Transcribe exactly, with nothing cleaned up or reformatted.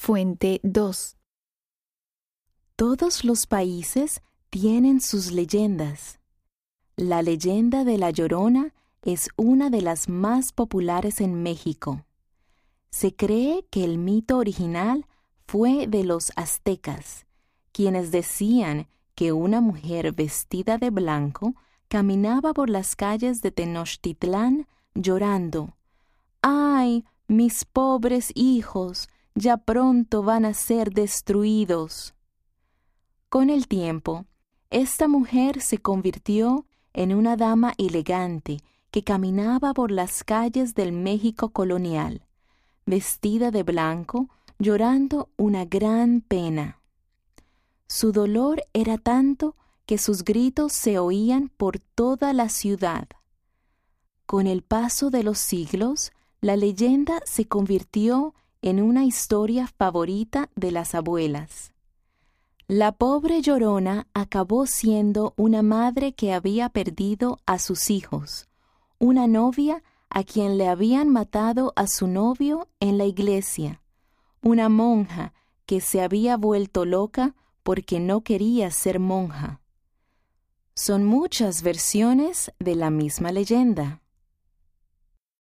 Fuente dos. Todos los países tienen sus leyendas. La leyenda de La Llorona es una de las más populares en México. Se cree que el mito original fue de los aztecas, quienes decían que una mujer vestida de blanco caminaba por las calles de Tenochtitlán llorando. ¡Ay, mis pobres hijos! Ya pronto van a ser destruidos. Con el tiempo, esta mujer se convirtió en una dama elegante que caminaba por las calles del México colonial, vestida de blanco, llorando una gran pena. Su dolor era tanto que sus gritos se oían por toda la ciudad. Con el paso de los siglos, la leyenda se convirtió en una historia favorita de las abuelas. La pobre Llorona acabó siendo una madre que había perdido a sus hijos, una novia a quien le habían matado a su novio en la iglesia, una monja que se había vuelto loca porque no quería ser monja. Son muchas versiones de la misma leyenda.